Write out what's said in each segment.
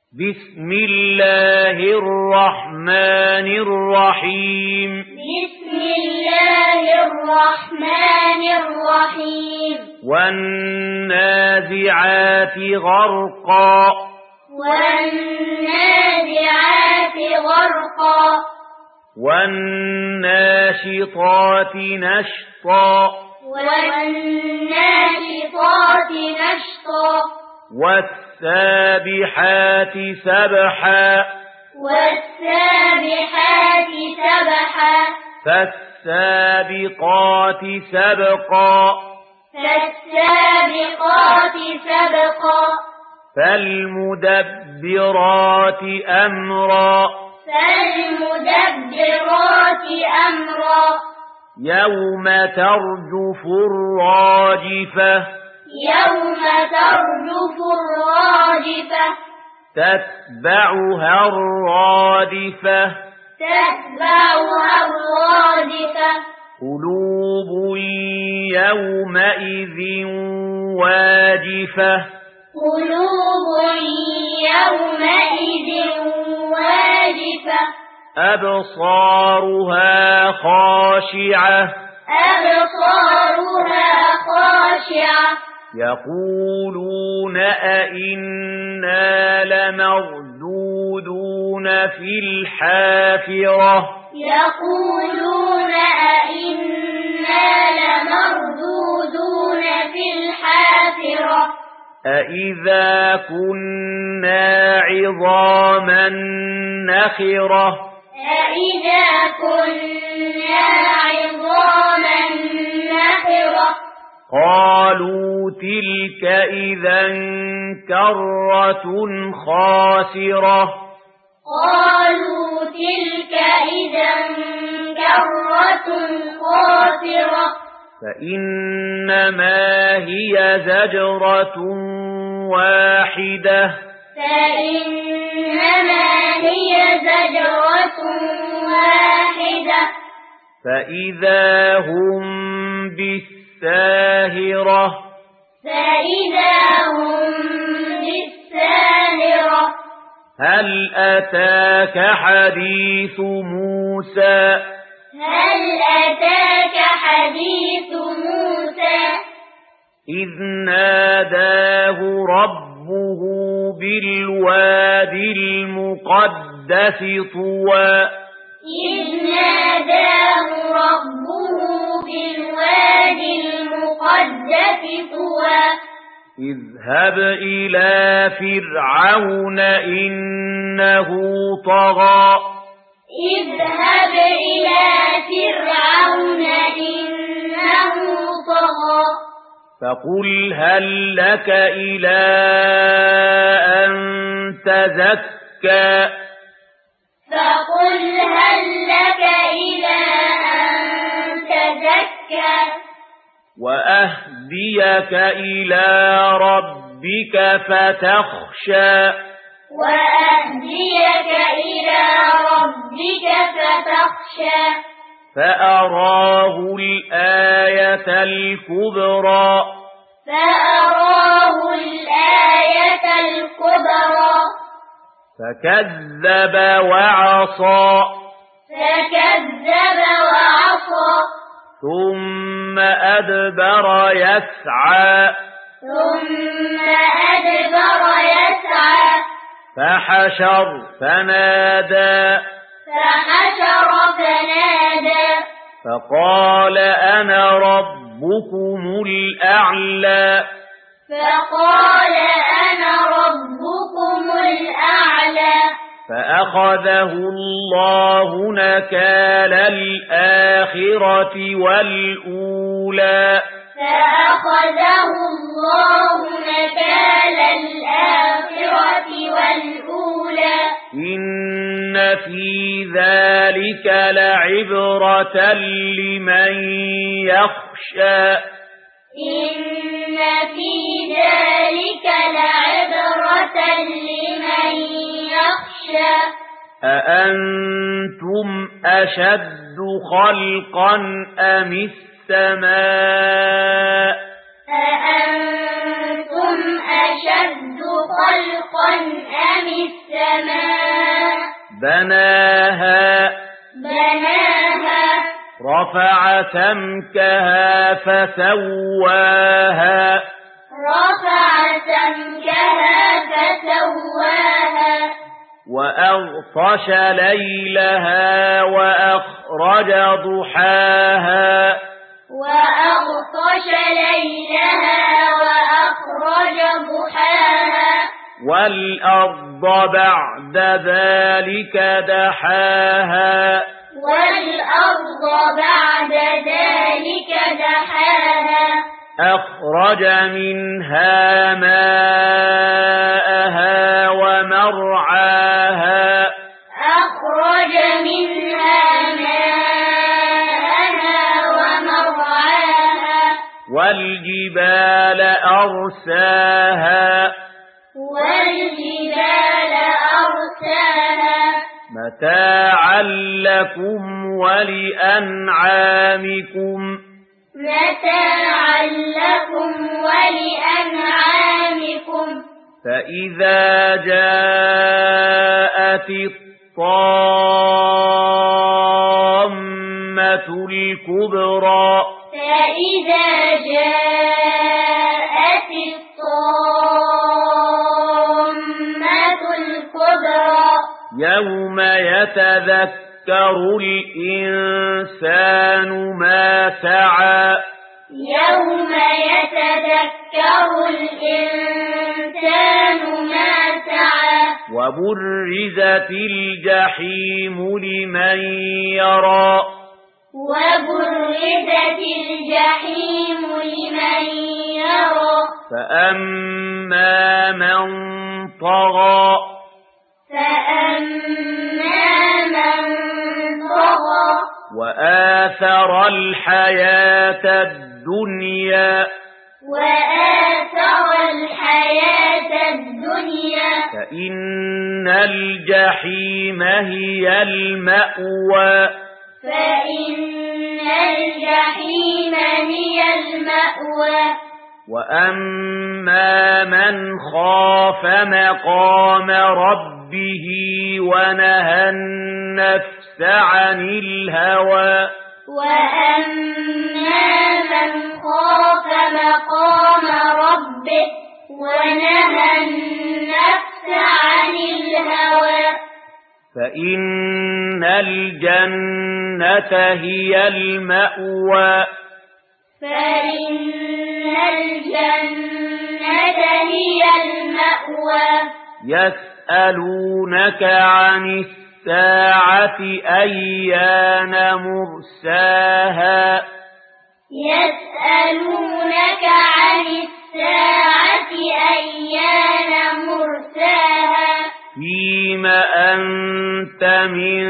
بسم الله الرحمن الرحيم بسم الله الرحمن الرحيم والنازعات غرقا والنازعات غرقا والناشطات نشطا والناشطات نشطا والسابحات سبحا والسابحات سبحا فالسابقات سبقا فالسابقات سبقا فالمدبرات أمرا فالمدبرات أمرا يوم ترجف الراجفة يوم ترجف الراجفة تتبعها الرادفة تتبعها الرادفة قلوب يومئذ واجفة قلوب يومئذ واجفة أبصارها خاشعة أبصارها خاشعة يقولون أئنا لمردودون في الحافرة يقولون أئنا لمردودون في الحافرة أئذا كنا عظاما نخرة أئذا كنا عظاما نخرة قالوا تلك إذا كرة خاسرة قالوا تلك إذا كرة خاسرة فإنما هي زجرة واحدة فإنما هي زجرة واحدة فإذا هم بالساهرة فإذا هم بالساهرة هل أتاك حديث موسى هل أتاك حديث موسى إذ ناداه ربه بالوادي المقدس طوى إذ ناداه ربه بالوادي المقدس طوى اذهب إلى فرعون إنه طغى اذهب إلى فرعون إنه طغى فقل هل لك إلى أن تزكى فقل هل لك إلى أن تزكى وأهديك إلى ربك فتخشى وأهديك إلى ربك فتخشى فأراه الآية الكبرى فأراه الآية الكبرى فكذب وعصى فكذب وعصى ثم أدبر يسعى ثم أدبر يسعى فحشر فنادى فحشر فنادى فقال أنا ربكم الأعلى فقال أنا ربكم الأعلى فأخذه الله نكال الآخرة والأولى فأخذه الله نكال الآخرة والأولى إن في ذلك لعبرة لمن يخشى إن في ذلك لعبرة لمن يخشى أأنتم أشد خلقا أم السماء أأنتم أشد خلقا أم السماء السماء بناها رفع سمكها فسواها وأغطش ليلها وأخرج ضحاها والأرض بعد ذلك دحاها أخرج منها ماءها ومرعاها والجبال أرساها متاعا لكم ولأنعامكم فإذا جاءت الطامة الكبرى يوم يتذكر الإنسان ما سعى وبرزت الجحيم لمن يرى فأما من طغى وآثر الحياة الدنيا فإن الجحيم هي المأوى وأما من خاف مقام ربه ونهى النفس عن الهوى فإن الجنة هي المأوى يسألونك عن الساعة أيان مرساها فيم أنت من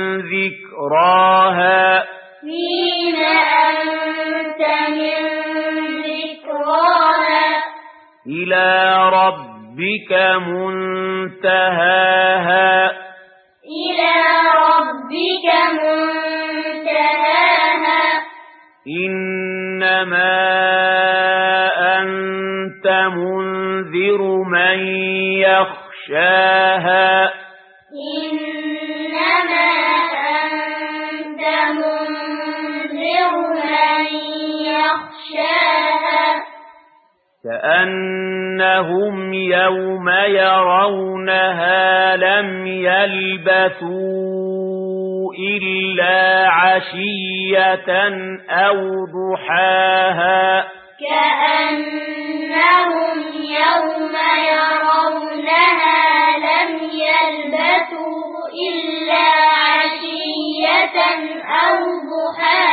ذكراها إلى ربك منتهاها إنما أنت منذر من يخشاها كأنهم يوم يرونها لم يلبثوا إلا عشية أو ضحاها إلا عشية أو ضحاها